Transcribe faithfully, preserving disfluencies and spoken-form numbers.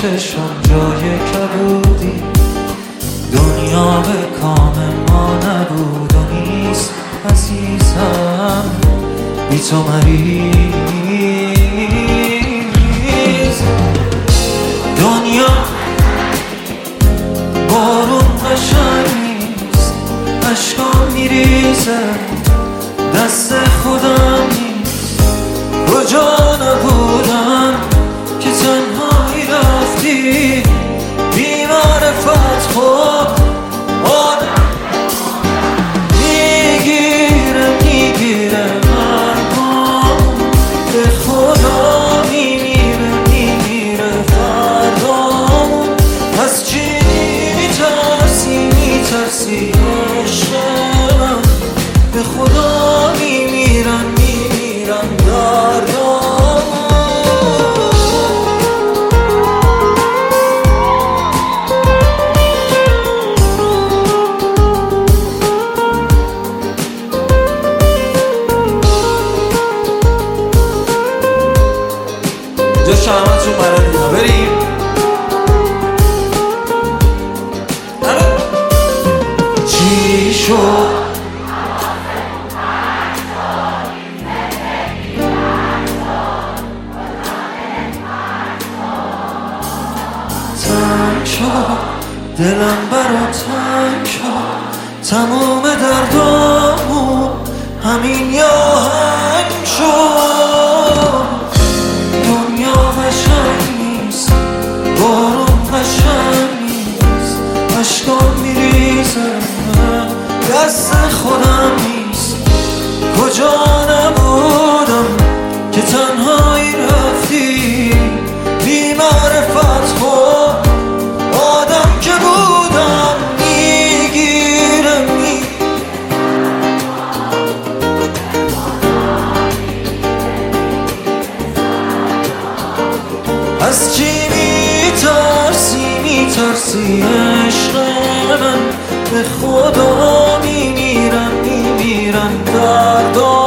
چشم جای کبودی، دنیا به کام ما نبود و نیست عزیزم بی تو مریض. دنیا بارون قشنگ نیست، اشکام میریزه دست خودم نیست. کجا نبودم که تنهایی رفتی بی معرفت خود آدم میگیره میگیره مرگم به خدا میمیره میمیره فردامون. از چی میترسی میترسی عشق من به خدا میمیرم میمیرم دردامون. جا شهمت رو بلدینا بریم چی شد تنگ شد دلم برا تنگ شد، تموم دردامون همین یه آهنگ شد. دنیا قشنگ نیست، بارون قشنگ نیست، اشکام میریزه دست خودم نیست. کجا نبودم که تنهایی رفتی بی معرفت خود آدم که بودم میگیره می از چی میترسی میترسی عشق من به خدا میمیرم میمیرم دردام.